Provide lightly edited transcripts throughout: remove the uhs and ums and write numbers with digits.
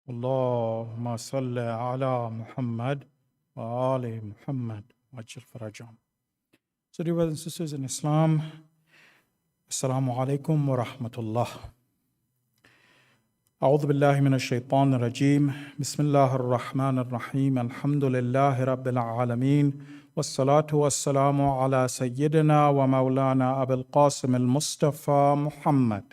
اللهم صل على Muhammad wa ali Muhammad wajil farajam. So dear brothers and sisters in Islam, Assalamu alaikum wa rahmatullah. أعوذ بالله من الشيطان الرجيم بسم الله الرحمن الرحيم الحمد لله رب العالمين والصلاة والسلام على سيدنا ومولانا أبي القاسم المصطفى محمد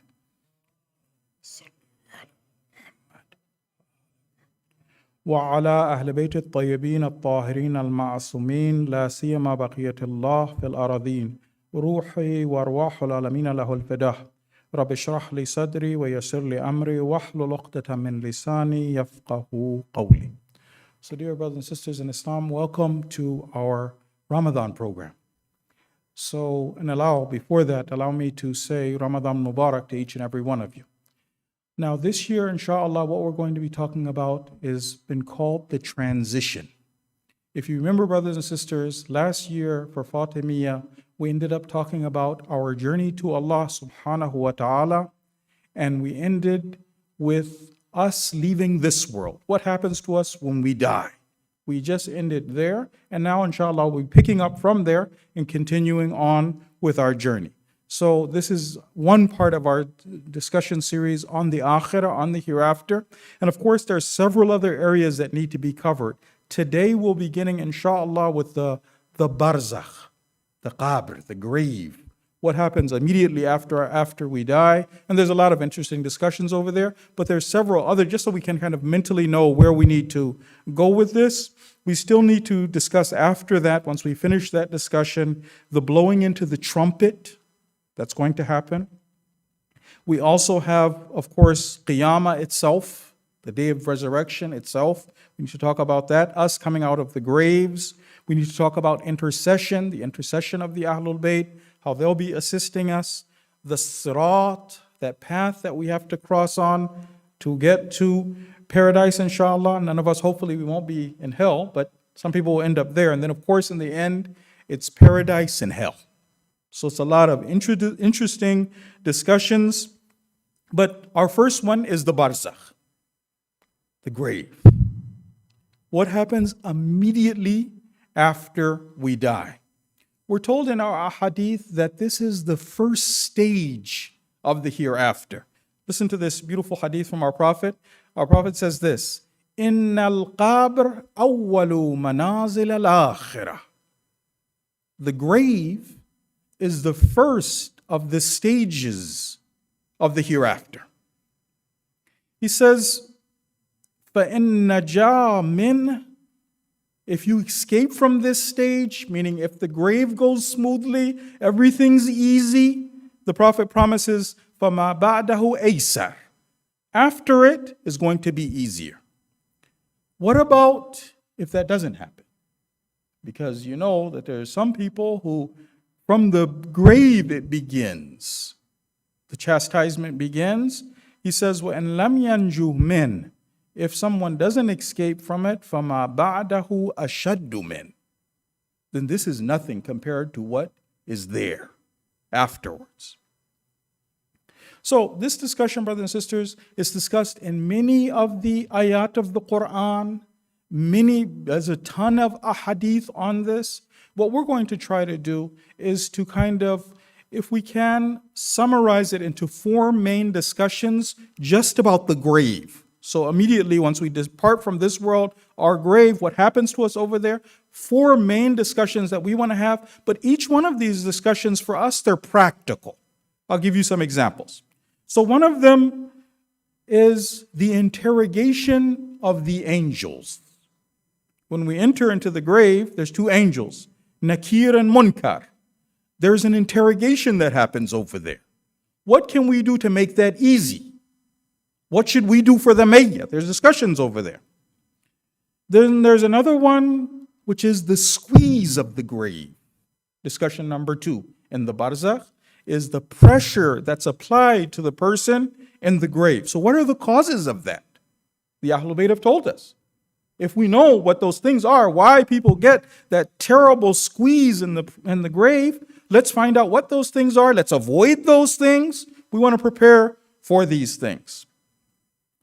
وعلى أهل بيت الطيبين الطاهرين المعصومين لا سيما بقية الله في الأراضين روحي وأرواح العالمين له الفداء رب اشرح لي صدري ويسر لي أمري واحلل عقدة من لساني يفقه قولي. So dear brothers and sisters in Islam, welcome to our Ramadan program. So, and before that, allow me to say Ramadan Mubarak to each and every one of you. Now, this year, inshallah, what we're going to be talking about is been called the transition. If you remember, brothers and sisters, last year for Fatimiyya, we ended up talking about our journey to Allah subhanahu wa ta'ala, and we ended with us leaving this world. What happens to us when we die? We just ended there, and now, inshallah, we'll be picking up from there and continuing on with our journey. So this is one part of our discussion series on the akhirah, on the hereafter. And of course, there are several other areas that need to be covered. Today we'll be beginning, inshallah, with the barzakh, the qabr, the grave. What happens immediately after we die. And there's a lot of interesting discussions over there, but there's several other, just so we can kind of mentally know where we need to go with this. We still need to discuss after that, once we finish that discussion, the blowing into the trumpet. That's going to happen. We also have, of course, Qiyamah itself, the day of resurrection itself. We need to talk about that, us coming out of the graves. We need to talk about intercession, the intercession of the Ahlul Bayt, how they'll be assisting us. The Sirat, that path that we have to cross on to get to paradise, inshallah. None of us, hopefully, we won't be in hell, but some people will end up there. And then, of course, in the end, it's paradise and hell. So it's a lot of interesting discussions. But our first one is the barzakh, the grave. What happens immediately after we die? We're told in our ahadith that this is the first stage of the hereafter. Listen to this beautiful hadith from our Prophet. Our Prophet says this, Inna al-qabr awwalu manazil al-akhirah. The grave is the first of the stages of the hereafter. He says, فَإِن نَجَا مِنْ, if you escape from this stage, meaning if the grave goes smoothly, everything's easy, the Prophet promises, فَمَا بَعْدَهُ أَيْسَرُ, after it is going to be easier. What about if that doesn't happen? Because you know that there are some people who from the grave it begins. The chastisement begins. He says, وَإِن لَمْ يَنْجُهْ مِنْ, if someone doesn't escape from it, فَمَا بَعْدَهُ أَشَدُّ مِنْ, then this is nothing compared to what is there afterwards. So this discussion, brothers and sisters, is discussed in many of the ayat of the Quran. There's a ton of ahadith on this. What we're going to try to do is to kind of, if we can, summarize it into four main discussions just about the grave. So immediately once we depart from this world, our grave, what happens to us over there, four main discussions that we want to have, but each one of these discussions for us, they're practical. I'll give you some examples. So one of them is the interrogation of the angels. When we enter into the grave, there's two angels, Nakir and Munkar. There's an interrogation that happens over there. What can we do to make that easy? What should we do for the mayyah? There's discussions over there. Then there's another one, which is the squeeze of the grave. Discussion number 2 in the barzakh is the pressure that's applied to the person in the grave. So what are the causes of that? The Ahlul Bayt have told us. If we know what those things are, why people get that terrible squeeze in the grave, let's find out what those things are. Let's avoid those things. We want to prepare for these things.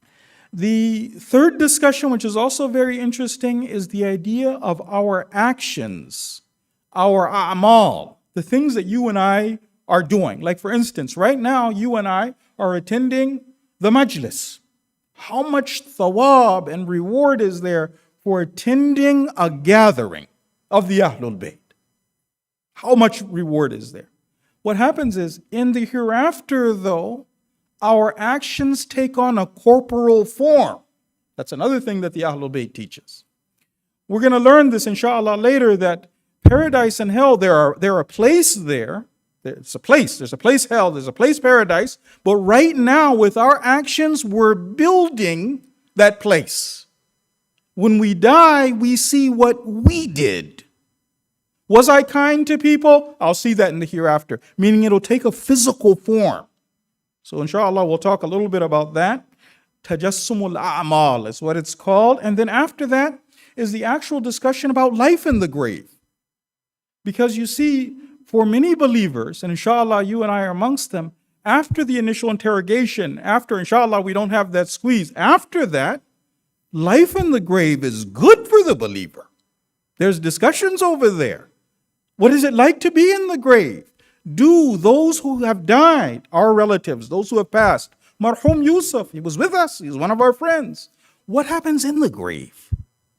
The third discussion, which is also very interesting, is the idea of our actions, our a'mal, the things that you and I are doing. Like for instance, right now, you and I are attending the majlis. How much thawab and reward is there for attending a gathering of the Ahlul Bayt? How much reward is there? What happens is, in the hereafter though, our actions take on a corporal form. That's another thing that the Ahlul Bayt teaches. We're going to learn this inshallah later, that paradise and hell, there are a place there. There's a place hell, there's a place paradise. But right now with our actions, we're building that place. When we die, we see what we did. Was I kind to people? I'll see that in the hereafter, meaning it'll take a physical form. So inshallah, we'll talk a little bit about that. Tajassumul a'mal is what it's called. And then after that is the actual discussion about life in the grave. Because you see, for many believers, and inshallah you and I are amongst them, after the initial interrogation, after inshallah we don't have that squeeze, after that, life in the grave is good for the believer. There's discussions over there. What is it like to be in the grave? Do those who have died, our relatives, those who have passed, Marhum Yusuf, he was with us, he's one of our friends. What happens in the grave?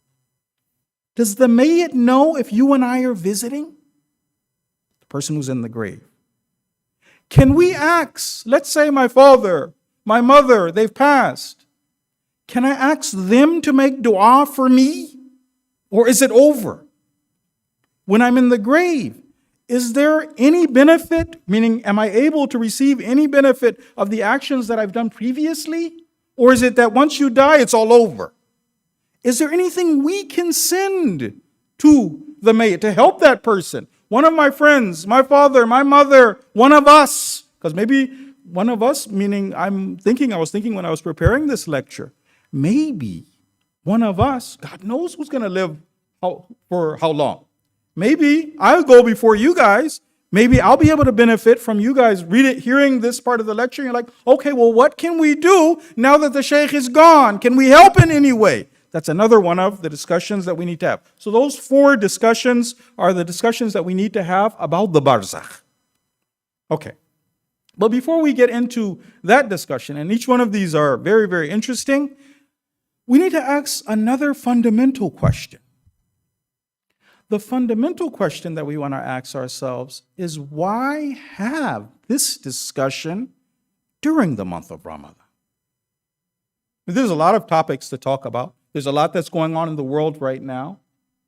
Does the mayyit know if you and I are visiting? The person who's in the grave. Can we ask, let's say my father, my mother, they've passed. Can I ask them to make dua for me? Or is it over? When I'm in the grave, is there any benefit? Meaning, am I able to receive any benefit of the actions that I've done previously? Or is it that once you die, it's all over? Is there anything we can send to the mayyit to help that person? One of my friends, my father, my mother, one of us, because maybe one of us, meaning I was thinking when I was preparing this lecture, maybe one of us, God knows who's going to live for how long. Maybe I'll go before you guys. Maybe I'll be able to benefit from you guys hearing this part of the lecture. You're like, okay, well, what can we do now that the sheikh is gone? Can we help in any way? That's another one of the discussions that we need to have. So those 4 discussions are the discussions that we need to have about the barzakh. Okay. But before we get into that discussion, and each one of these are very, very interesting, we need to ask another fundamental question. The fundamental question that we want to ask ourselves is, why have this discussion during the month of Ramadan? There's a lot of topics to talk about. There's a lot that's going on in the world right now.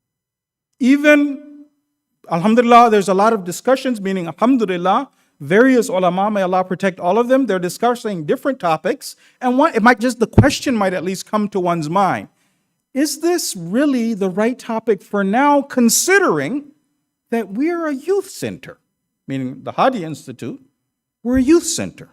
Even, alhamdulillah, there's a lot of discussions, meaning, alhamdulillah, various ulama, may Allah protect all of them, they're discussing different topics. And the question might at least come to one's mind. Is this really the right topic for now, considering that we're a youth center? Meaning the Hadi Institute, we're a youth center.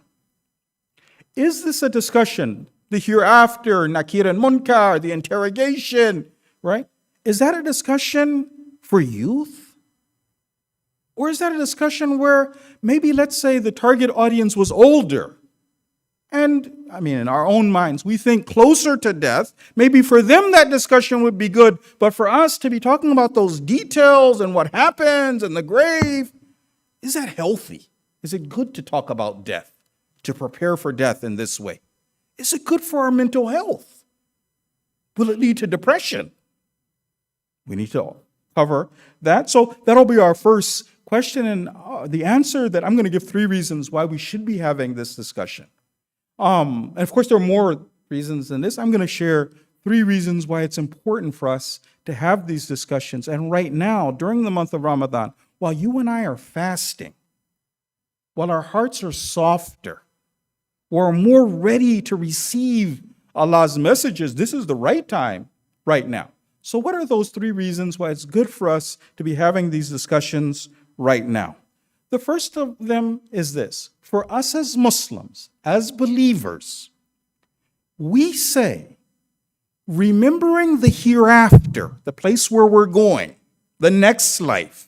Is this a discussion, the hereafter, Nakir and Munkar, the interrogation, right? Is that a discussion for youth? Or is that a discussion where maybe, let's say, the target audience was older? And, in our own minds, we think closer to death. Maybe for them that discussion would be good, but for us to be talking about those details and what happens in the grave, is that healthy? Is it good to talk about death, to prepare for death in this way? Is it good for our mental health? Will it lead to depression? We need to cover that. So that'll be our first question, and the answer that I'm going to give 3 reasons why we should be having this discussion. And of course, there are more reasons than this. I'm going to share 3 reasons why it's important for us to have these discussions. And right now, during the month of Ramadan, while you and I are fasting, while our hearts are softer, we're more ready to receive Allah's messages, this is the right time right now. So what are those 3 reasons why it's good for us to be having these discussions right now? The first of them is this. For us as Muslims, as believers, we say, remembering the hereafter, the place where we're going, the next life,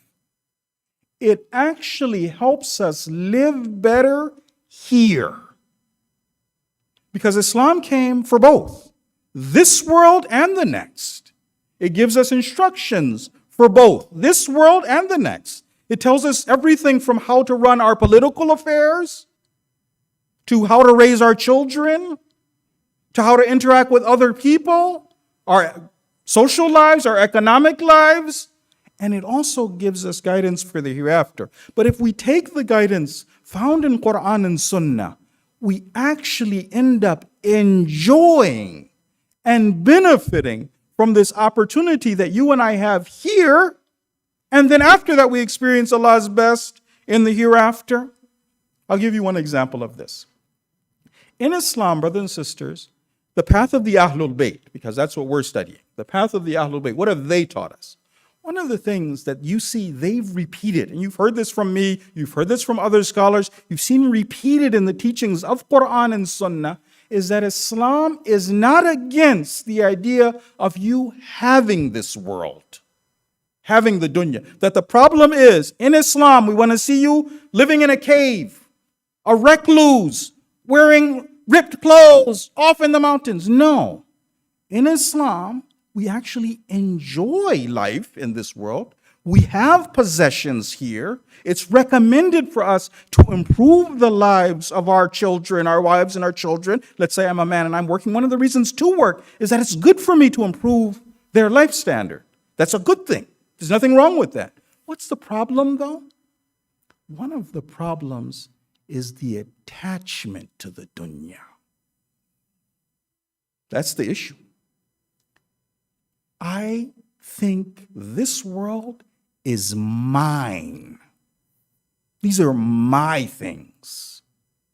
it actually helps us live better here. Because Islam came for both. this world and the next. It gives us instructions for both this world and the next. It tells us everything from how to run our political affairs, to how to raise our children, to how to interact with other people, our social lives, our economic lives, and it also gives us guidance for the hereafter. But if we take the guidance found in Quran and Sunnah, we actually end up enjoying and benefiting from this opportunity that you and I have here, and then after that we experience Allah's best in the hereafter. I'll give you one example of this. In Islam, brothers and sisters, the path of the Ahlul Bayt, because that's what we're studying, the path of the Ahlul Bayt, what have they taught us? One of the things that you see they've repeated, and you've heard this from me, you've heard this from other scholars, you've seen repeated in the teachings of Quran and Sunnah, is that Islam is not against the idea of you having this world, having the dunya. That the problem is, in Islam, we want to see you living in a cave, a recluse, wearing ripped clothes off in the mountains. No. In Islam, we actually enjoy life in this world. We have possessions here. It's recommended for us to improve the lives of our children, our wives and our children. Let's say I'm a man and I'm working. One of the reasons to work is that it's good for me to improve their life standard. That's a good thing. There's nothing wrong with that. What's the problem, though? One of the problems is the attachment to the dunya. That's the issue. I think this world is mine. These are my things.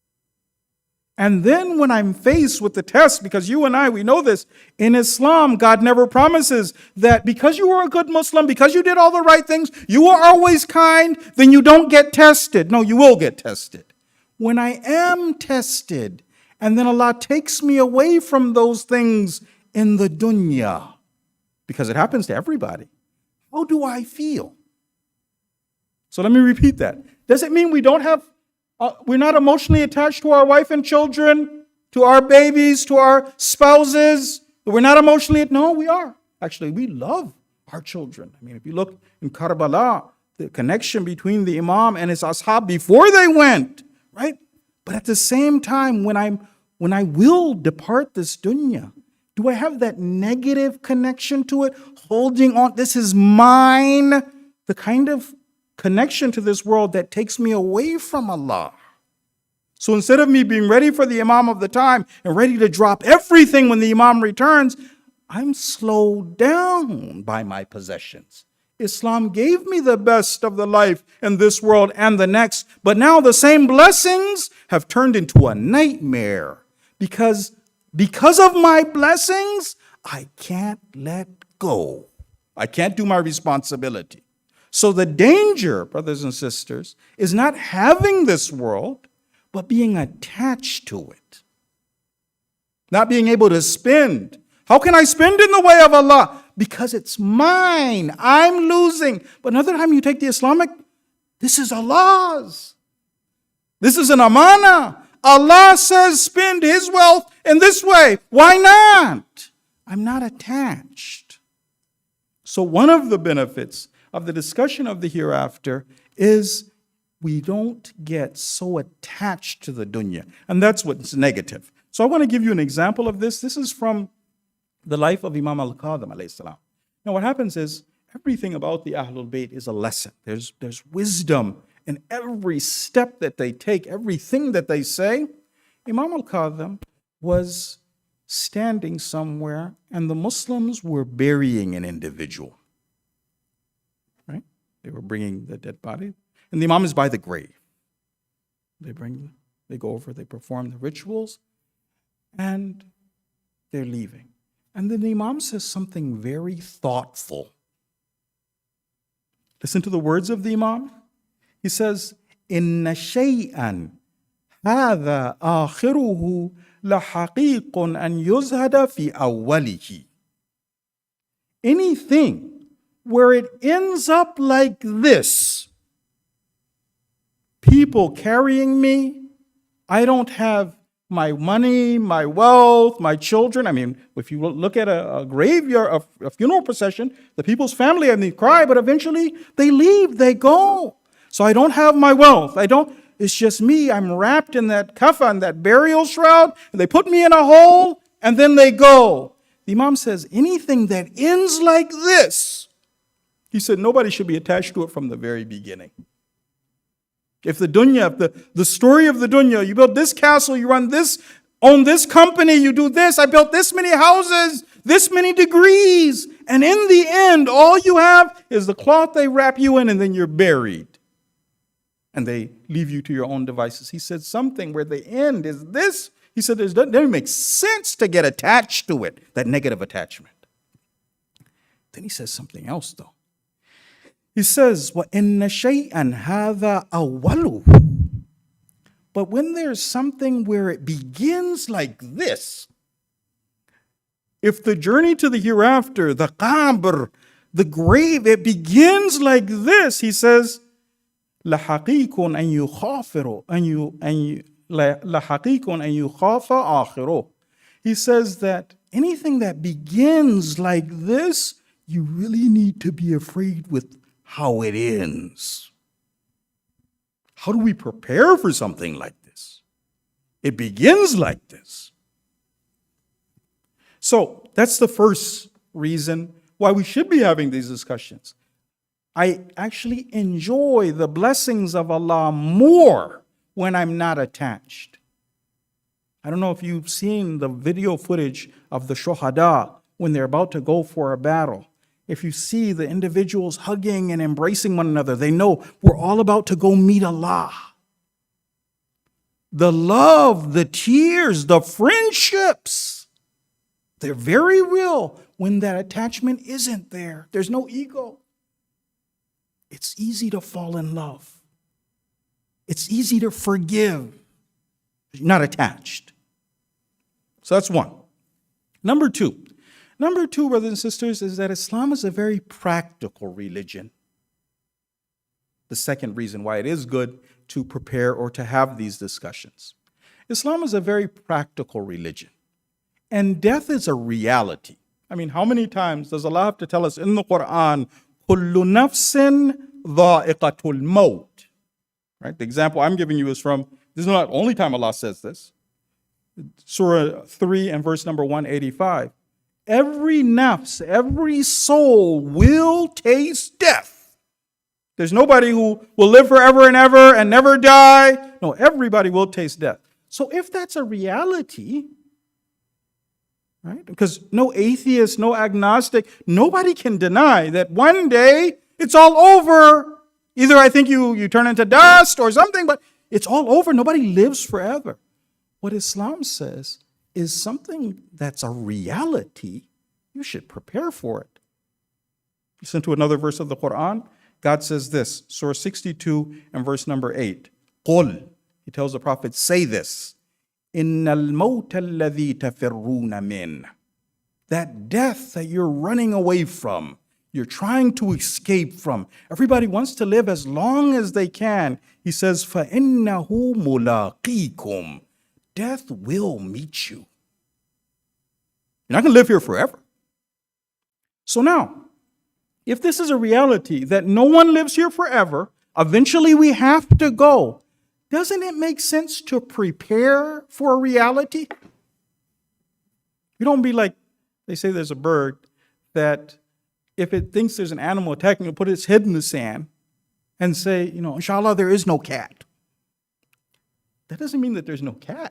And then when I'm faced with the test, because you and I, we know this, in Islam, God never promises that because you were a good Muslim, because you did all the right things, you are always kind, then you don't get tested. No, you will get tested. When I am tested, and then Allah takes me away from those things in the dunya, because it happens to everybody, how do I feel? So let me repeat that. Does it mean we don't have, we're not emotionally attached to our wife and children, to our babies, to our spouses? We're not emotionally, no, we are. Actually, we love our children. I mean, if you look in Karbala, the connection between the Imam and his ashab before they went, right? But at the same time, when I will depart this dunya, do I have that negative connection to it? Holding on, this is mine. The kind of connection to this world that takes me away from Allah. So instead of me being ready for the Imam of the time and ready to drop everything when the Imam returns, I'm slowed down by my possessions. Islam gave me the best of the life in this world and the next, but now the same blessings have turned into a nightmare because of my blessings, I can't let go. I can't do my responsibility. So the danger, brothers and sisters, is not having this world, but being attached to it. Not being able to spend. How can I spend in the way of Allah? Because it's mine. I'm losing. But another time you take the Islamic, this is Allah's. This is an amana. Allah says spend His wealth in this way. Why not? I'm not attached. So one of the benefits of the discussion of the hereafter is we don't get so attached to the dunya. And that's what's negative. So I want to give you an example of this. This is from the life of Imam al-Kadhim alayhi salam. Now what happens is everything about the Ahlul Bayt is a lesson. There's wisdom in every step that they take, everything that they say. Imam al-Kadhim was standing somewhere and the Muslims were burying an individual. Right? They were bringing the dead body. And the Imam is by the grave. They go over, they perform the rituals, and they're leaving. And then the Imam says something very thoughtful. Listen to the words of the Imam. He says, "Inna shay'an hadha akhiruhu lahaqiqun an yuzhada fi awwalihi." Anything where it ends up like this, people carrying me, I don't have my money, my wealth, my children. I mean, if you look at a graveyard, a funeral procession, the people's family, cry, but eventually they leave, they go. So I don't have my wealth. It's just me. I'm wrapped in that kafan, that burial shroud, and they put me in a hole, and then they go. The Imam says, anything that ends like this, he said, nobody should be attached to it from the very beginning. If the dunya, if the story of the dunya, you build this castle, you run this, own this company, you do this, I built this many houses, this many degrees, and in the end, all you have is the cloth they wrap you in, and then you're buried. And they leave you to your own devices. He said something where the end is this. He said it doesn't make sense to get attached to it, that negative attachment. Then he says something else, though. He says, وَإِنَّ شَيْئًا هَذَا أَوَّلُهُ. But when there's something where it begins like this, if the journey to the hereafter, the qabr, the grave, it begins like this, he says, لَحَقِيقٌ أَن يُخَافَ آخِرُهُ. He says that anything that begins like this, you really need to be afraid with how it ends. How do we prepare for something like this? It begins like this. So that's the first reason why we should be having these discussions. I actually enjoy the blessings of Allah more when I'm not attached. I don't know if you've seen the video footage of the shuhada when they're about to go for a battle. If you see the individuals hugging and embracing one another, they know we're all about to go meet Allah. The love, the tears, the friendships, they're very real when that attachment isn't there. There's no ego. It's easy to fall in love. It's easy to forgive. You're not attached. So that's one. Number two, brothers and sisters, is that Islam is a very practical religion. The second reason why it is good to prepare or to have these discussions. Islam is a very practical religion. And death is a reality. I mean, how many times does Allah have to tell us in the Quran, كُلُّ نَفْسٍ ذَائِقَةُ الْمَوْتِ? Right? The example I'm giving you is from, this is not the only time Allah says this. Surah 3 and verse number 185. Every nafs, every soul will taste death. There's nobody who will live forever and ever and never die. No, everybody will taste death. So if that's a reality, right? Because no atheist, no agnostic, nobody can deny that one day it's all over. Either I think you turn into dust or something, but it's all over. Nobody lives forever. What Islam says is something that's a reality. You should prepare for it. Listen to another verse of the Quran. God says this, Surah 62 and verse number 8. قُلْ. He tells the Prophet, say this. إِنَّ الْمَوْتَ الَّذِي تَفِرُّونَ مِنْهُ. That death that you're running away from, you're trying to escape from. Everybody wants to live as long as they can. He says, فَإِنَّهُ مُلَاقِيكُمْ. Death will meet you. You're not going to live here forever. So now, if this is a reality that no one lives here forever, eventually we have to go, doesn't it make sense to prepare for a reality? You don't be like, they say there's a bird that if it thinks there's an animal attacking, it'll put its head in the sand and say, inshallah, there is no cat. That doesn't mean that there's no cat.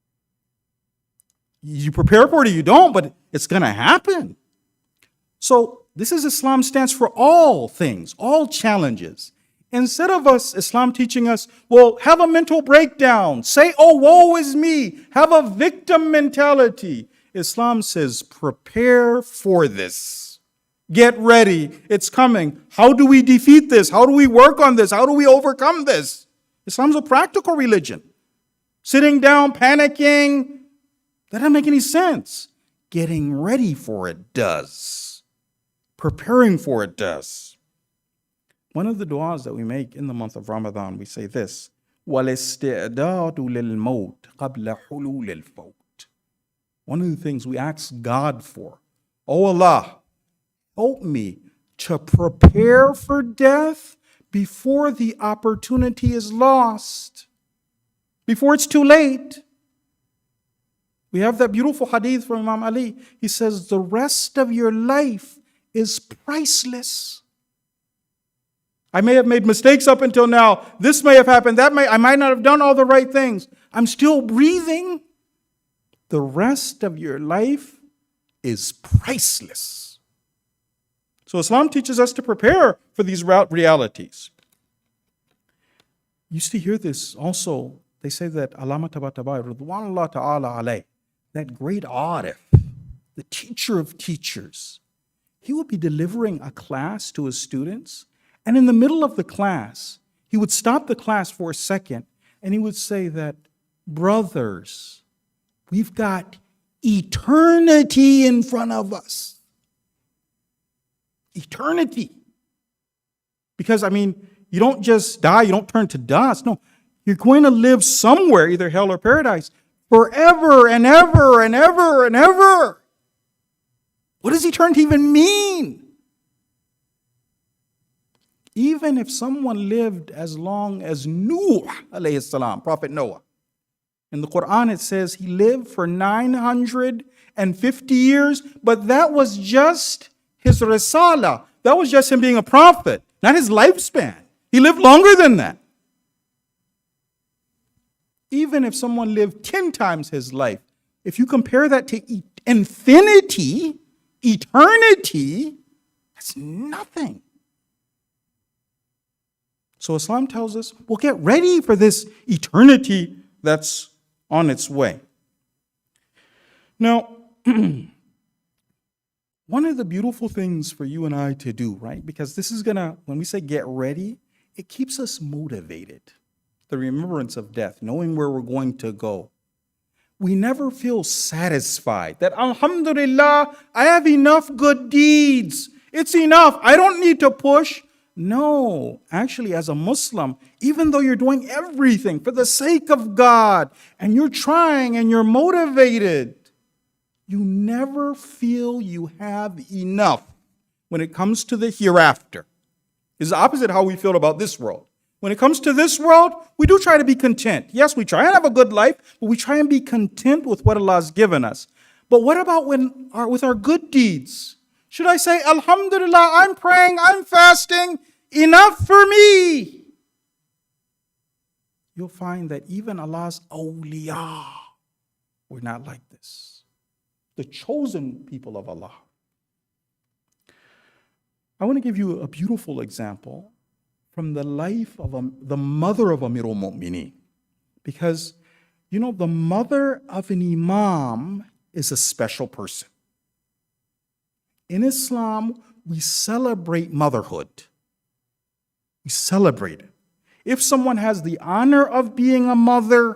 You prepare for it or you don't, but it's going to happen. So this is Islam's stance for all things, all challenges. Instead of Islam teaching us, well, have a mental breakdown, say, oh, woe is me, have a victim mentality. Islam says, prepare for this. Get ready. It's coming. How do we defeat this? How do we work on this? How do we overcome this? Islam's a practical religion. Sitting down, panicking, that doesn't make any sense. Getting ready for it does. Preparing for it does. One of the du'as that we make in the month of Ramadan, we say this, والاستعداد للموت قبل حلول الفوت. One of the things we ask God for, oh Allah, help me to prepare for death before the opportunity is lost, before it's too late. We have that beautiful hadith from Imam Ali. He says, the rest of your life is priceless. I may have made mistakes up until now. This may have happened. I might not have done all the right things. I'm still breathing. The rest of your life is priceless. So Islam teaches us to prepare for these realities. You used to hear this also. They say that Allama Tabatabai, Ridwanullah Ta'ala alayh, that great arif, the teacher of teachers, he would be delivering a class to his students, and in the middle of the class, he would stop the class for a second, and he would say that, brothers, we've got eternity in front of us. Eternity. Because, you don't just die, you don't turn to dust. No, you're going to live somewhere, either hell or paradise, forever and ever and ever and ever. What does eternity even mean? Even if someone lived as long as Nuh, alayhi salam, Prophet Noah, in the Quran it says he lived for 950 years, but that was just his risala. That was just him being a prophet, not his lifespan. He lived longer than that. Even if someone lived 10 times his life, if you compare that to infinity, eternity, that's nothing. So Islam tells us, well, get ready for this eternity that's on its way. Now, one of the beautiful things for you and I to do, right? Because this is when we say get ready, it keeps us motivated. The remembrance of death, knowing where we're going to go. We never feel satisfied that, alhamdulillah, I have enough good deeds. It's enough. I don't need to push. No, actually, as a Muslim, even though you're doing everything for the sake of God, and you're trying and you're motivated, you never feel you have enough when it comes to the hereafter. It's the opposite of how we feel about this world. When it comes to this world, we do try to be content. Yes, we try and have a good life, but we try and be content with what Allah has given us. But what about with our good deeds? Should I say, alhamdulillah, I'm praying, I'm fasting, enough for me? You'll find that even Allah's awliya were not like this. The chosen people of Allah. I want to give you a beautiful example from the life of the mother of Amirul Mu'mineen. Because, the mother of an imam is a special person. In Islam, we celebrate motherhood. We celebrate it. If someone has the honor of being a mother,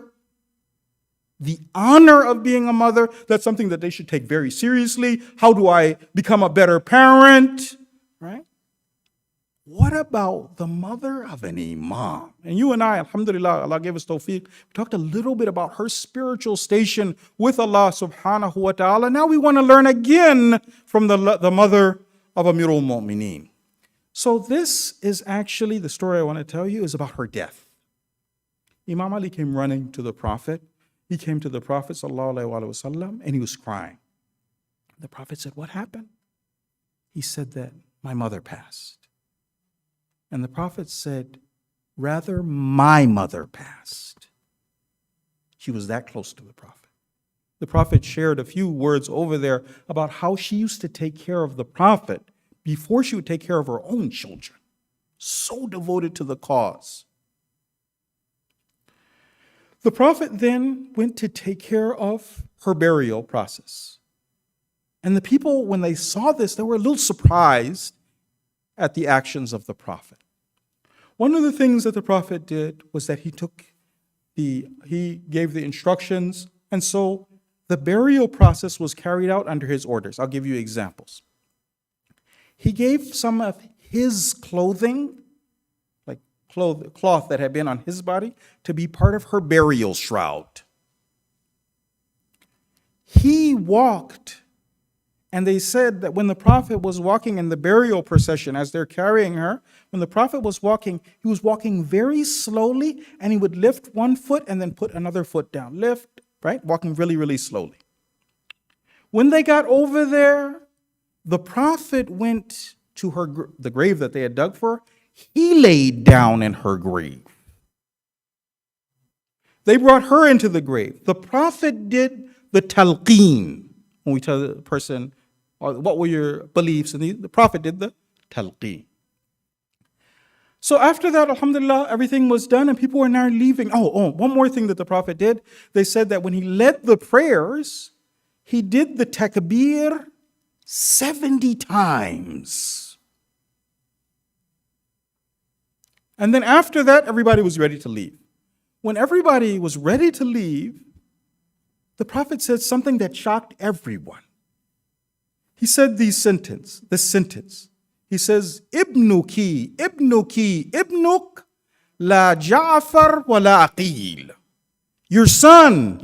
that's something that they should take very seriously. How do I become a better parent? Right? What about the mother of an imam? And you and I, alhamdulillah, Allah gave us tawfiq. We talked a little bit about her spiritual station with Allah subhanahu wa ta'ala. Now we want to learn again from the mother of Amirul Mu'mineen. So this is actually, the story I want to tell you is about her death. Imam Ali came running to the Prophet. He came to the Prophet sallallahu alaihi wasallam and he was crying. The Prophet said, what happened? He said that my mother passed. And the Prophet said, rather, my mother passed. She was that close to the Prophet. The Prophet shared a few words over there about how she used to take care of the Prophet before she would take care of her own children. So devoted to the cause. The Prophet then went to take care of her burial process. And the people, when they saw this, they were a little surprised at the actions of the Prophet. One of the things that the Prophet did was that he gave the instructions, and so the burial process was carried out under his orders. I'll give you examples. He gave some of his clothing, like cloth that had been on his body to be part of her burial shroud. He walked, and they said that when the Prophet was walking in the burial procession, as they're carrying her, when the Prophet was walking, he was walking very slowly, and he would lift one foot and then put another foot down. Lift, right? Walking really, really slowly. When they got over there, the Prophet went to the grave that they had dug for her. He laid down in her grave. They brought her into the grave. The Prophet did the talqeen. When we tell the person, what were your beliefs? And the Prophet did the talqeen. So after that, alhamdulillah, everything was done and people were now leaving. One more thing that the Prophet did. They said that when he led the prayers, he did the takbir 70 times. And then after that, everybody was ready to leave. When everybody was ready to leave, the Prophet said something that shocked everyone. He said this sentence. He says, Ibnuki, Ibnuk, la Ja'far wa la Aqil. Your son,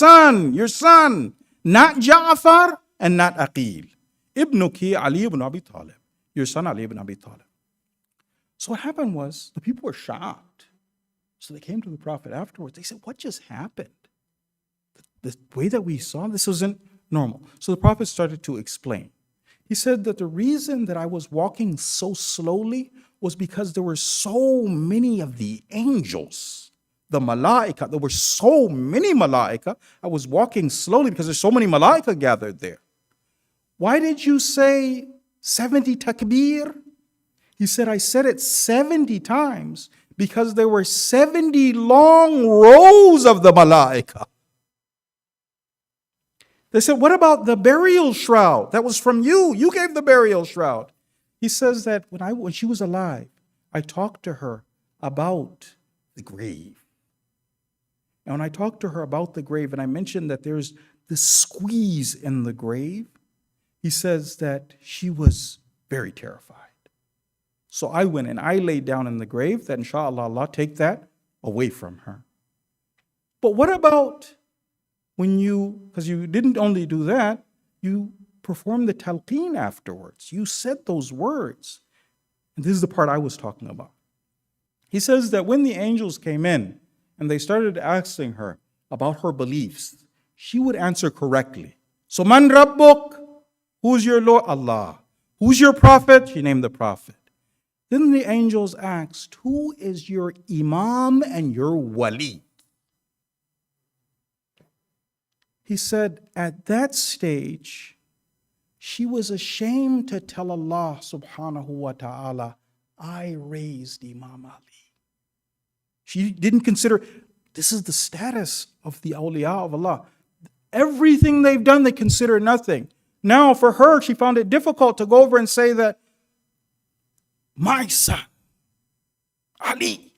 not Ja'far and not Aqil. Ibnuki, Ali ibn Abi Talib. Your son, Ali ibn Abi Talib. So what happened was, the people were shocked. So they came to the Prophet afterwards. They said, what just happened? The way that we saw this wasn't normal. So the Prophet started to explain. He said that the reason that I was walking so slowly was because there were so many of the angels, the malaika. There were so many malaika. I was walking slowly because there's so many malaika gathered there. Why did you say 70 takbir? He said, I said it 70 times because there were 70 long rows of the malaika. They said, what about the burial shroud? That was from you. You gave the burial shroud. He says that when she was alive, I talked to her about the grave. And when I talked to her about the grave, and I mentioned that there's this squeeze in the grave, he says that she was very terrified. So I went and I laid down in the grave that inshallah Allah take that away from her. But what about because you didn't only do that, you performed the talqeen afterwards. You said those words. And this is the part I was talking about. He says that when the angels came in and they started asking her about her beliefs, she would answer correctly. So, man rabbuk? Who's your Lord? Allah. Who's your prophet? She named the prophet. Then the angels asked, who is your imam and your wali? He said, at that stage, she was ashamed to tell Allah subhanahu wa ta'ala, I raised Imam Ali. She didn't consider, this is the status of the awliya of Allah. Everything they've done, they consider nothing. Now for her, she found it difficult to go over and say that, my son, Ali.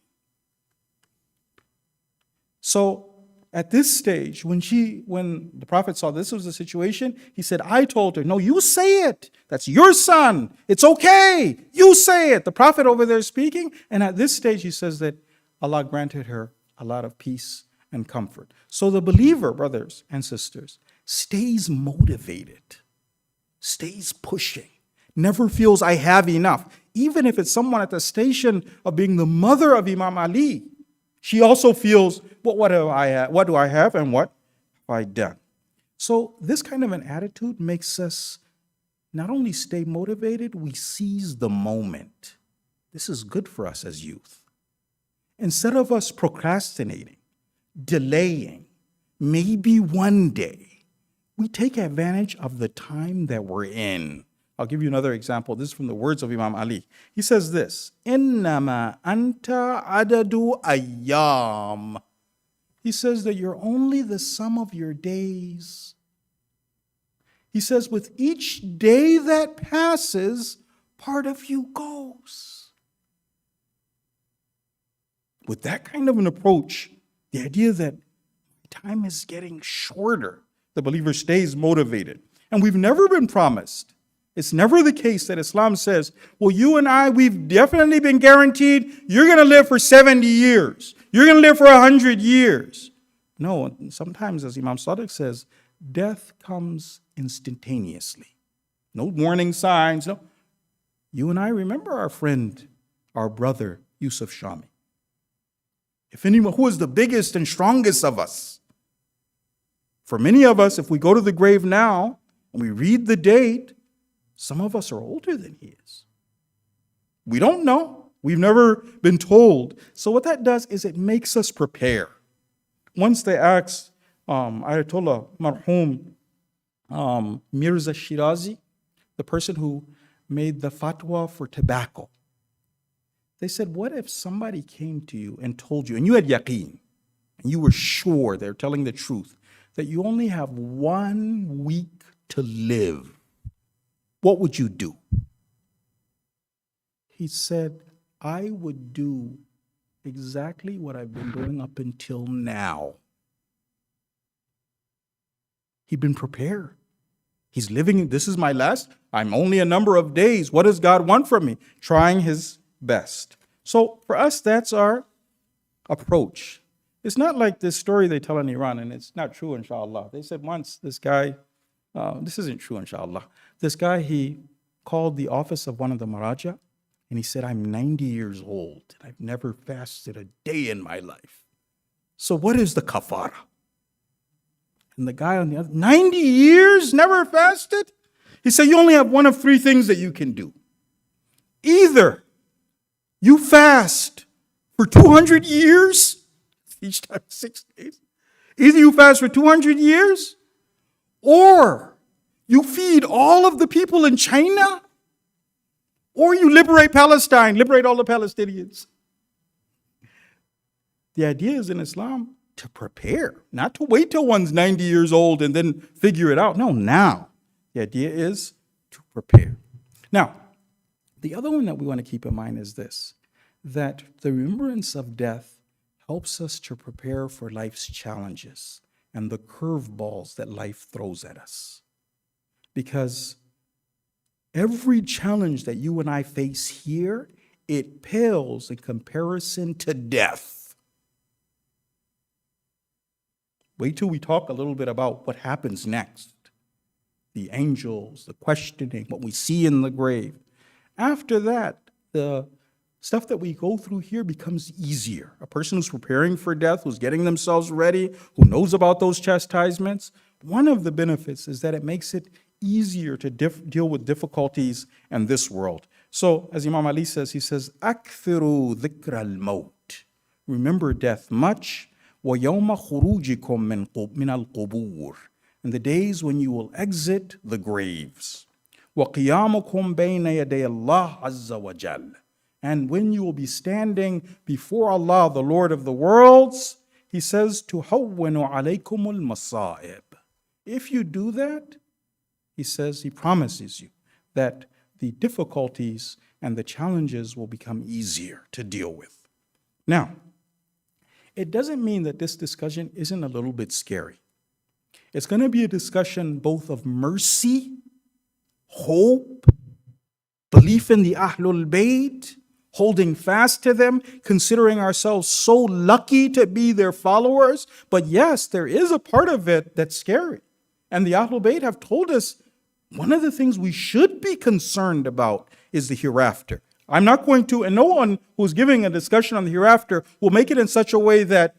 So at this stage, when the Prophet saw this was the situation, he said, I told her, no, you say it. That's your son. It's okay. You say it. The Prophet over there is speaking. And at this stage, he says that Allah granted her a lot of peace and comfort. So the believer, brothers and sisters, stays motivated, stays pushing, never feels I have enough. Even if it's someone at the station of being the mother of Imam Ali, she also feels, what do I have and what have I done? So this kind of an attitude makes us not only stay motivated, we seize the moment. This is good for us as youth. Instead of us procrastinating, delaying, maybe one day, we take advantage of the time that we're in. I'll give you another example. This is from the words of Imam Ali. He says this, Innama anta adadu ayyam. He says that you're only the sum of your days. He says with each day that passes, part of you goes. With that kind of an approach, the idea that time is getting shorter, the believer stays motivated. And we've never been promised It's never the case that Islam says, well, you and I, we've definitely been guaranteed you're going to live for 70 years. You're going to live for 100 years. No, sometimes, as Imam Sadiq says, death comes instantaneously. No warning signs. No. You and I remember our friend, our brother, Yusuf Shami. If anyone, who is the biggest and strongest of us? For many of us, if we go to the grave now and we read the date, some of us are older than he is. We don't know. We've never been told. So what that does is it makes us prepare. Once they asked Ayatollah Marhum Mirza Shirazi, the person who made the fatwa for tobacco, they said, what if somebody came to you and told you, and you had yaqeen, and you were sure they're telling the truth, that you only have 1 week to live? What would you do? He said, I would do exactly what I've been doing up until now. He'd been prepared. He's living, this is my last, I'm only a number of days. What does God want from me? Trying his best. So for us, that's our approach. It's not like this story they tell in Iran, and it's not true, inshallah. They said once this guy, this isn't true, inshallah. This guy, he called the office of one of the Maharaja, and he said, I'm 90 years old, and I've never fasted a day in my life. So what is the kafara? And the guy on the other, 90 years, never fasted? He said, you only have one of 3 things that you can do. Either you fast for 200 years, each time 6 days. Either you fast for 200 years, or you feed all of the people in China, or you liberate Palestine, liberate all the Palestinians. The idea is in Islam to prepare, not to wait till one's 90 years old and then figure it out. No, now. The idea is to prepare. Now, the other one that we want to keep in mind is this, that the remembrance of death helps us to prepare for life's challenges and the curveballs that life throws at us. Because every challenge that you and I face here, it pales in comparison to death. Wait till we talk a little bit about what happens next. The angels, the questioning, what we see in the grave. After that, the stuff that we go through here becomes easier. A person who's preparing for death, who's getting themselves ready, who knows about those chastisements, one of the benefits is that it makes it easier to deal with difficulties in this world. So, as Imam Ali says, he says, أَكْثِرُوا ذِكْرَ الْمَوْتِ. Remember death much. وَيَوْمَ خُرُوجِكُم مِّنَ الْقُبُورِ. And the days when you will exit the graves. وَقِيَامُكُم بَيْنَ يَدَيَ اللَّهِ عَزَّ وَجَلَّ. And when you will be standing before Allah, the Lord of the worlds, he says, تُحَوِّنُ عَلَيْكُمُ الْمَصَائِبِ. If you do that, he says, he promises you that the difficulties and the challenges will become easier to deal with. Now, it doesn't mean that this discussion isn't a little bit scary. It's going to be a discussion both of mercy, hope, belief in the Ahlul Bayt, holding fast to them, considering ourselves so lucky to be their followers. But yes, there is a part of it that's scary. And the Ahlul Bayt have told us one of the things we should be concerned about is the hereafter. I'm not going to, and no one who's giving a discussion on the hereafter will make it in such a way that,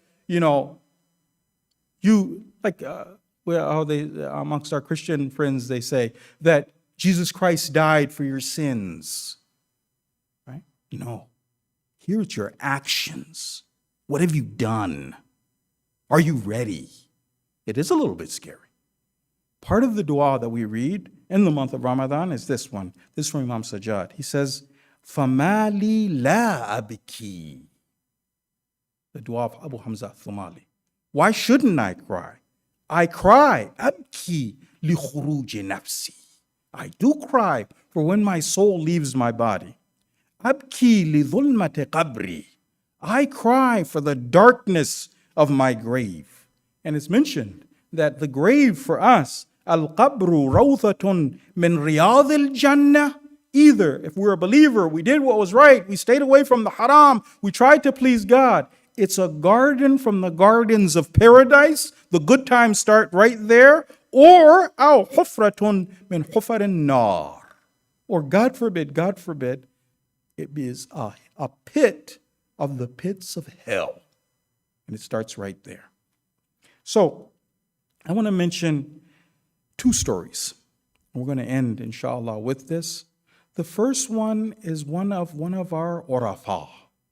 how they, amongst our Christian friends, they say that Jesus Christ died for your sins, right? No. Here it's your actions. What have you done? Are you ready? It is a little bit scary. Part of the dua that we read in the month of Ramadan is this one. This is from Imam Sajjad. He says, فَمَالِي لَا أَبْكِي. The dua of Abu Hamza Thumali. Why shouldn't I cry? I cry, أَبْكِي لِخُرُوجِ نَفْسِي. I do cry for when my soul leaves my body. أَبْكِي لِظُلْمَةِ قَبْرِي. I cry for the darkness of my grave. And it's mentioned that the grave for us, Al-qabru rawthatun min riyadil jannah. Either, if we're a believer, we did what was right, we stayed away from the haram, we tried to please God, it's a garden from the gardens of paradise. The good times start right there. Or aw hufratun min hufarin nar. Or God forbid, it is a pit of the pits of hell. And it starts right there. So, I want to mention two stories. We're going to end, inshallah, with this. The first one is one of our urafa.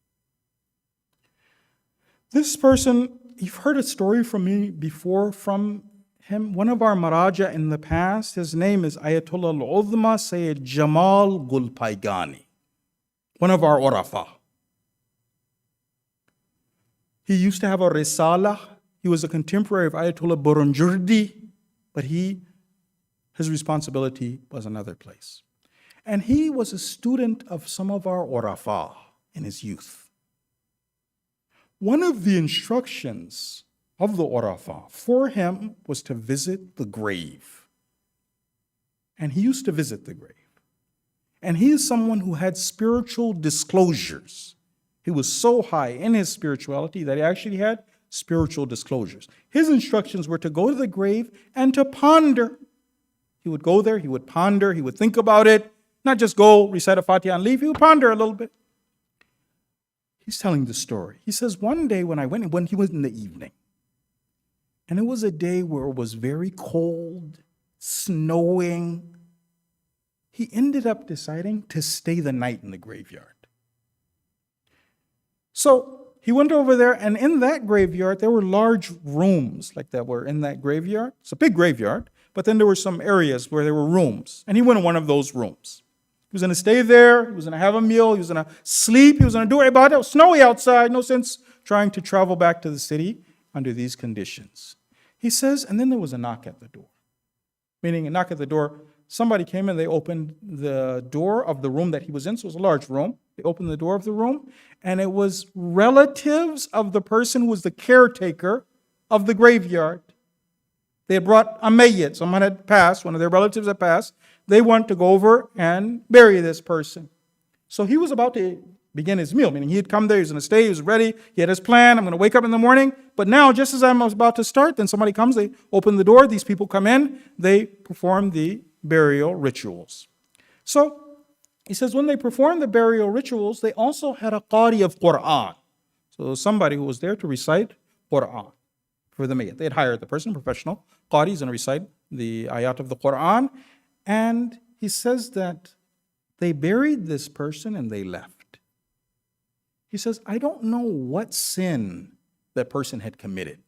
This person, you've heard a story from me before from him. One of our maraja in the past, his name is Ayatollah al-Uzma Sayyid Jamal Gulpaigani. One of our urafa. He used to have a risala. He was a contemporary of Ayatollah Burunjurdi, but his responsibility was another place. And he was a student of some of our urafa in his youth. One of the instructions of the urafa for him was to visit the grave. And he used to visit the grave. And he is someone who had spiritual disclosures. He was so high in his spirituality that he actually had spiritual disclosures. His instructions were to go to the grave and to ponder. He would go there, he would ponder, he would think about it, not just go, recite a Fatiha and leave, he would ponder a little bit. He's telling the story. He says, one day when he was in the evening, and it was a day where it was very cold, snowing, he ended up deciding to stay the night in the graveyard. So he went over there, and in that graveyard, there were large rooms like that were in that graveyard. It's a big graveyard, but then there were some areas where there were rooms, and he went in one of those rooms. He was going to stay there, he was going to have a meal, he was going to sleep, he was going to do ibadah. It was snowy outside, no sense trying to travel back to the city under these conditions. He says, and then there was a knock at the door. Meaning a knock at the door, somebody came and they opened the door of the room that he was in, so it was a large room. They opened the door of the room, and it was relatives of the person who was the caretaker of the graveyard. They had brought a mayyit, someone had passed, one of their relatives had passed. They wanted to go over and bury this person. So he was about to begin his meal, meaning he had come there, he was going to stay, he was ready, he had his plan, I'm going to wake up in the morning. But now, just as I'm about to start, then somebody comes, they open the door, these people come in, they perform the burial rituals. So, he says when they performed the burial rituals, they also had a qari of Quran. So somebody who was there to recite Quran for the mayyit. They had hired the person, professional qari, is going to recite the ayat of the Quran. And he says that they buried this person and they left. He says, I don't know what sin that person had committed,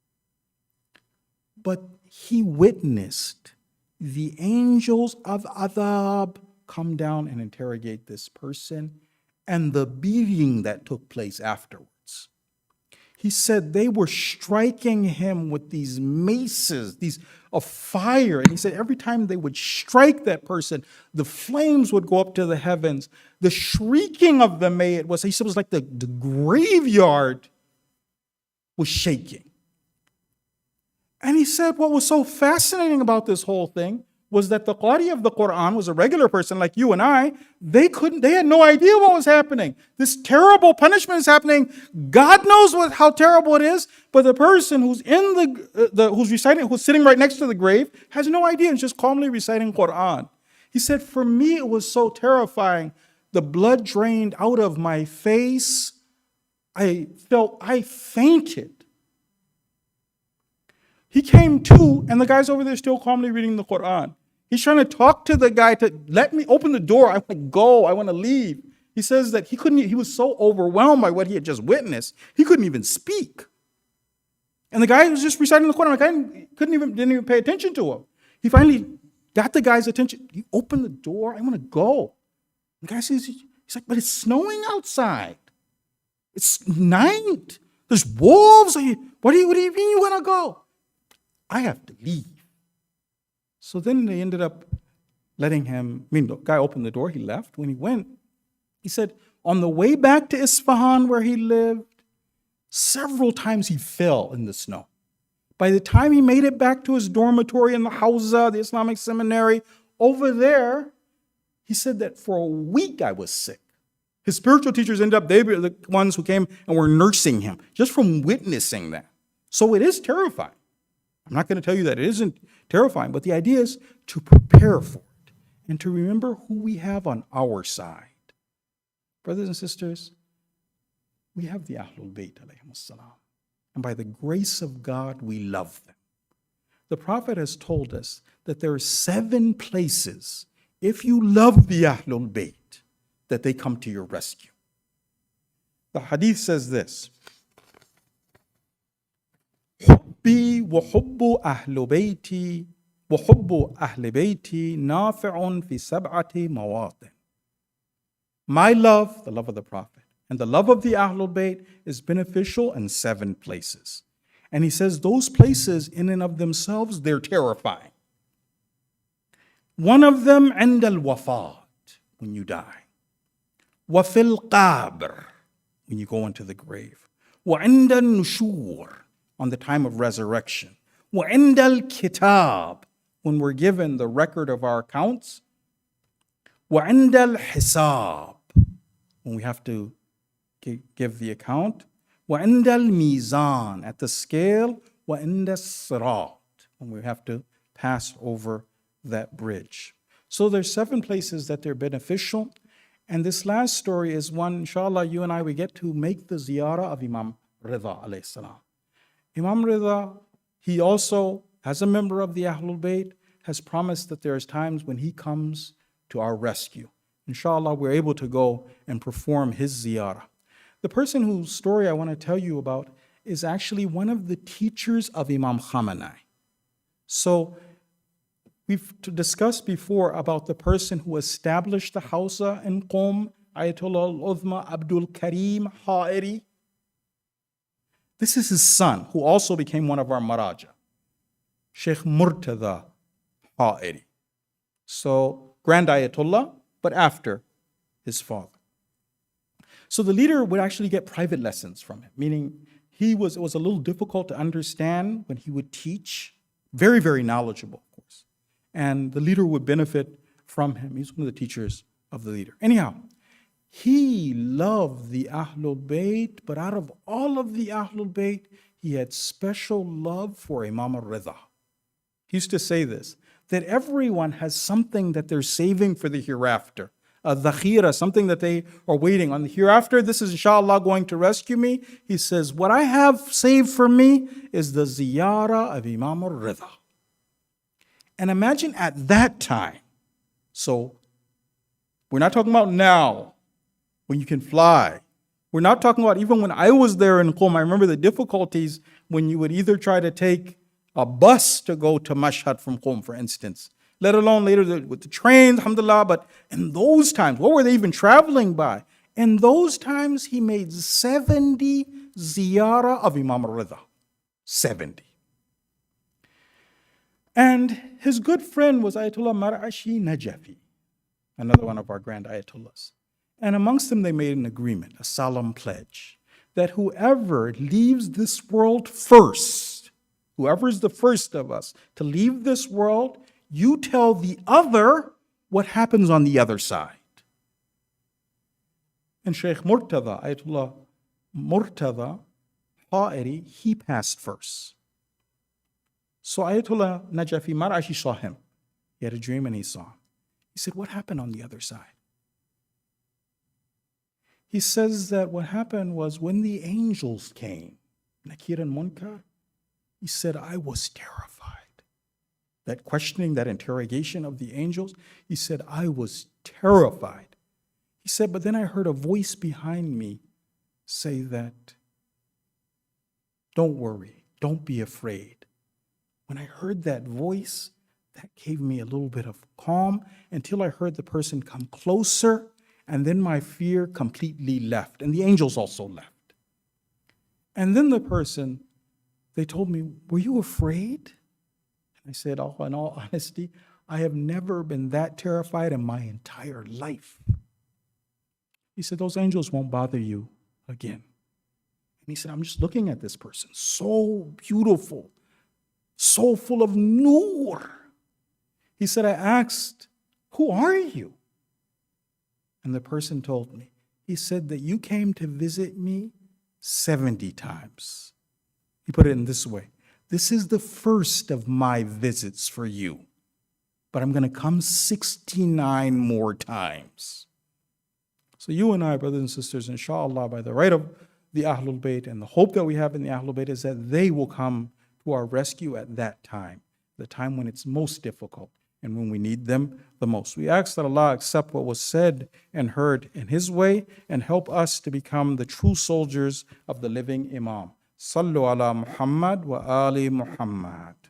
but he witnessed the angels of adhab come down and interrogate this person and the beating that took place afterwards. He said they were striking him with these maces, these of fire. And he said every time they would strike that person, the flames would go up to the heavens. The shrieking of the mayyit was, he said, it was like the graveyard was shaking. And he said what was so fascinating about this whole thing was that the qari of the Quran was a regular person like you and I. They had no idea what was happening. This terrible punishment is happening. God knows how terrible it is, but the person who's in who's reciting, who's sitting right next to the grave, has no idea and just calmly reciting Quran. He said, for me it was so terrifying. The blood drained out of my face. I fainted. He came to, and the guy's over there still calmly reading the Quran. He's trying to talk to the guy to let me open the door. I want to go. I want to leave. He says that he was so overwhelmed by what he had just witnessed, he couldn't even speak. And the guy was just reciting the Quran. The guy didn't even pay attention to him. He finally got the guy's attention. He opened the door. I want to go. The guy says, he's like, but it's snowing outside. It's night. There's wolves. What do you mean you want to go? I have to leave. So then they ended up letting him, the guy opened the door, he left. When he went, he said, on the way back to Isfahan where he lived, several times he fell in the snow. By the time he made it back to his dormitory in the Hawza, the Islamic seminary, over there, he said that for a week I was sick. His spiritual teachers ended up, they were the ones who came and were nursing him just from witnessing that. So it is terrifying. I'm not going to tell you that it isn't terrifying, but the idea is to prepare for it and to remember who we have on our side. Brothers and sisters, we have the Ahlul Bayt alayhimus salam. And by the grace of God, we love them. The Prophet has told us that there are 7 places, if you love the Ahlul Bayt, that they come to your rescue. The hadith says this: حبي وحب أهل بيتي وحب أهل بيتي نافع في 7 مواطن. My love, the love of the Prophet, and the love of the Ahlul Bayt is beneficial in 7 places. And he says those places in and of themselves, they're terrifying. One of them, عند الوفاة, when you die. وفي القبر, when you go into the grave. وعند النشور, on the time of resurrection. وعند الكتاب, when we're given the record of our accounts. وعند الحساب, when we have to give the account. وعند الميزان, at the scale. وعند الصراط, when we have to pass over that bridge. So there's 7 places that they're beneficial. And this last story is one, inshallah, you and I, we get to make the ziyarah of Imam Rida alayhi salam. Imam Rida, he also, as a member of the Ahlul Bayt, has promised that there's times when he comes to our rescue. Inshallah, we're able to go and perform his ziyarah. The person whose story I want to tell you about is actually one of the teachers of Imam Khamenei. So we've discussed before about the person who established the Hawza in Qom, Ayatollah al-Uzma Abdul Karim Ha'iri. This is his son, who also became one of our Maraja, Sheikh Murtada Ha'iri. So, Grand Ayatollah, but after his father. So the leader would actually get private lessons from him, meaning it was a little difficult to understand when he would teach. Very, very knowledgeable, of course. And the leader would benefit from him. He's one of the teachers of the leader. Anyhow, he loved the Ahlul Bayt, but out of all of the Ahlul Bayt, he had special love for Imam al-Rida. He used to say this, that everyone has something that they're saving for the hereafter. A dhakhira, something that they are waiting on the hereafter. This is inshallah going to rescue me. He says, what I have saved for me is the ziyarah of Imam al-Rida. And imagine at that time, so we're not talking about now, when you can fly. We're not talking about even when I was there in Qom. I remember the difficulties when you would either try to take a bus to go to Mashhad from Qom, for instance, let alone later with the trains, alhamdulillah. But in those times, what were they even traveling by? In those times, he made 70 ziyarah of Imam al-Rida. 70. And his good friend was Ayatollah Mar'ashi Najafi, another one of our grand Ayatollahs. And amongst them, they made an agreement, a solemn pledge, that whoever leaves this world first, whoever is the first of us to leave this world, you tell the other what happens on the other side. And Sheikh Murtada, Ayatollah Murtada Ha'iri, he passed first. So Ayatollah Najafi Mar'ashi saw him. He had a dream and he saw him. He said, what happened on the other side? He says that what happened was when the angels came, Nakir and Munkar, he said, I was terrified. That questioning, that interrogation of the angels, he said, I was terrified. He said, but then I heard a voice behind me say that, don't worry, don't be afraid. When I heard that voice, that gave me a little bit of calm until I heard the person come closer, and then my fear completely left, and the angels also left. And then the person, they told me, were you afraid? And I said, oh, in all honesty, I have never been that terrified in my entire life. He said, those angels won't bother you again. And he said, I'm just looking at this person, so beautiful, so full of nur. He said, I asked, who are you? And the person told me. He said that you came to visit me 70 times. He put it in this way. This is the first of my visits for you, but I'm going to come 69 more times. So you and I, brothers and sisters, inshallah, by the right of the Ahlul Bayt, and the hope that we have in the Ahlul Bayt is that they will come to our rescue at that time, the time when it's most difficult and when we need them the most. We ask that Allah accept what was said and heard in His way and help us to become the true soldiers of the living Imam. Sallu ala Muhammad wa ali Muhammad.